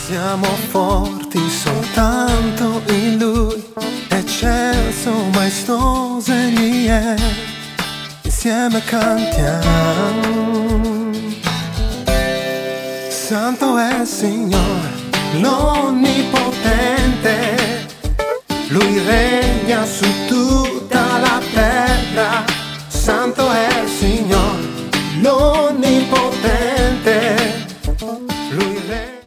Siamo forti soltanto in Lui, eccelso, maestoso Egli è, insieme cantiamo. Santo è il Signore, l'Onnipotente, Lui regna su tutta la terra. Santo è